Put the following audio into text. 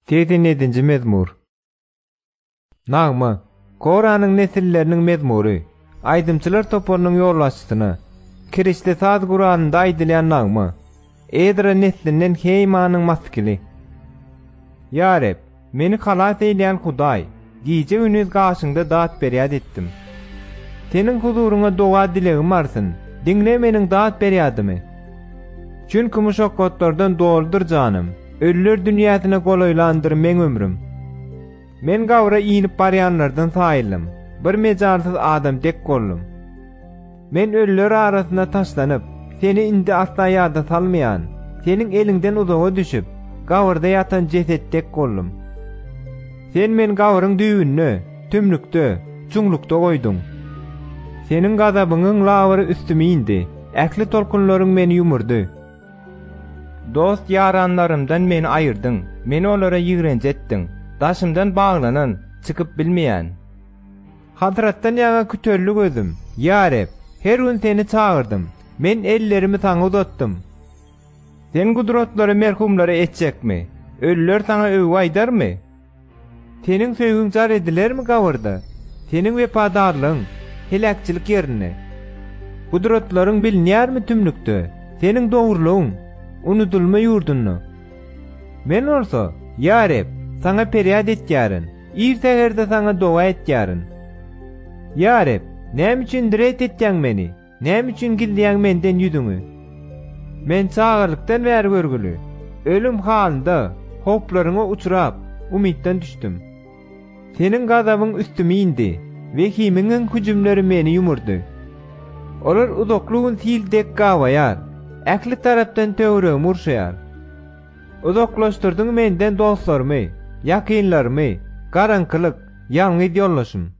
87-nji mezmur. Nagma, Koranyň nesilleriniň mezmury, aýdymçylar toparynyň ýolbaşçysyna, Kirişde saz Kur'anynda aýdylýan nagma, Edra neslinden Heymanyň maskili. Ya Reb, meni halas eýleýän Hudaý, giýje günüz gaşyňda dat berýad etdim. Seniň huzuruňa doga dilegim barsyn, diňle meniň dat berýadymy? Çünki muşakkatlardan doldur janym. Ölüler dünýäsine golaýlandyr men ömrüm. Men gawra iňip barýanlardan saýlym. Bir mejarsyz adam dek boldum. Men ölüler arasyna taşlanyp, seni indi asla ýada salmaýan, seniň eliňden uzaga düşüp, gawrda ýatan jeset dek boldum. Sen men gawryň düýünni, tümlükde, çuňlukda goýduň. Seniň gazabyňyň lawary üstüme indi, äkli tolkunlaryň meni ýumurdy. Dost yaranlarımdan meni ayırdın, meni olara ýigrenjetdiň, daşymdan baglanan, çykyp bilmeýän. Hadratdan ýaga kütörlük özüm, ya Reb, her gün seni çağırdım, men ellerimi saňa uzatdym. Sen gudratlary merhumlara etjekmi? Ölüler saňa öwgi aýdarmy? Seniň söýgüň jar edilermi gawrda? Seniň wepadarlygyň, helakçylyk ýerine. Gudratlaryň bilinýärmi tümlükde? Seniň dogurlygyň unutulma yurdunnu. Men olsa, ya Reb, sana peryat etýärin, ir segerde sana doga etýärin. Ya Reb, näme üçin diret etýäň meni? Näme üçin gildýäň menden ýüdüňi? Men çağırlykdan bäri görgüli, ölüm halynda hoplaryňa uçurap, umytdan düşdüm. Seniň gazabyň üstüme indi, we himiň hüjümleri meni ýumurdy. Olar uzaklygyň sildek gawaýar, äkli tarapdan töwregim urşaýar. Uzaklaşdyrdyň menden dostlarymy, ýakynlarymy, garankylyk, ýalňyz ýollaşym.